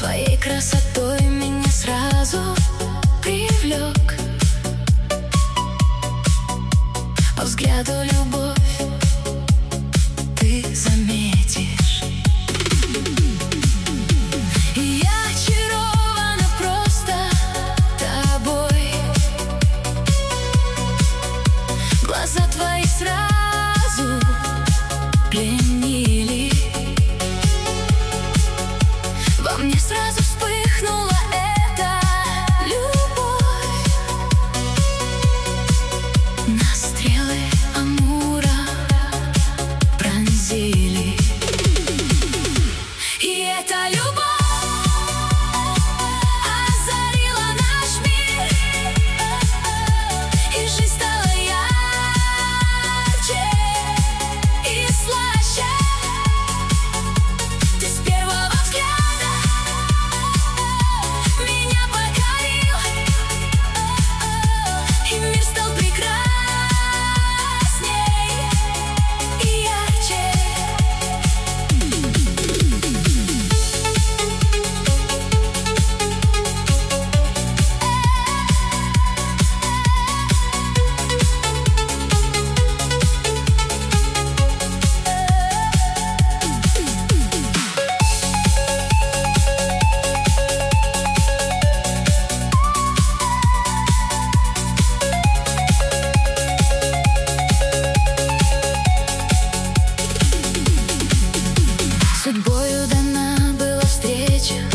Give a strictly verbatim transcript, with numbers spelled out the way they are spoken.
Своей красотой меня сразу привлек, по взгляду любовь ты заметишь. И я очарована просто тобой. Глаза твои сразу пленили. Во мне сразу вспыхнула эта любовь. Нас стрелы Амура пронзили. И эта любовь озарила наш мир, и жизнь стала ярче и слаще. Ты с первого взгляда меня покорил, и мир стал прекрасней и ярче. Судьбою дана была встреча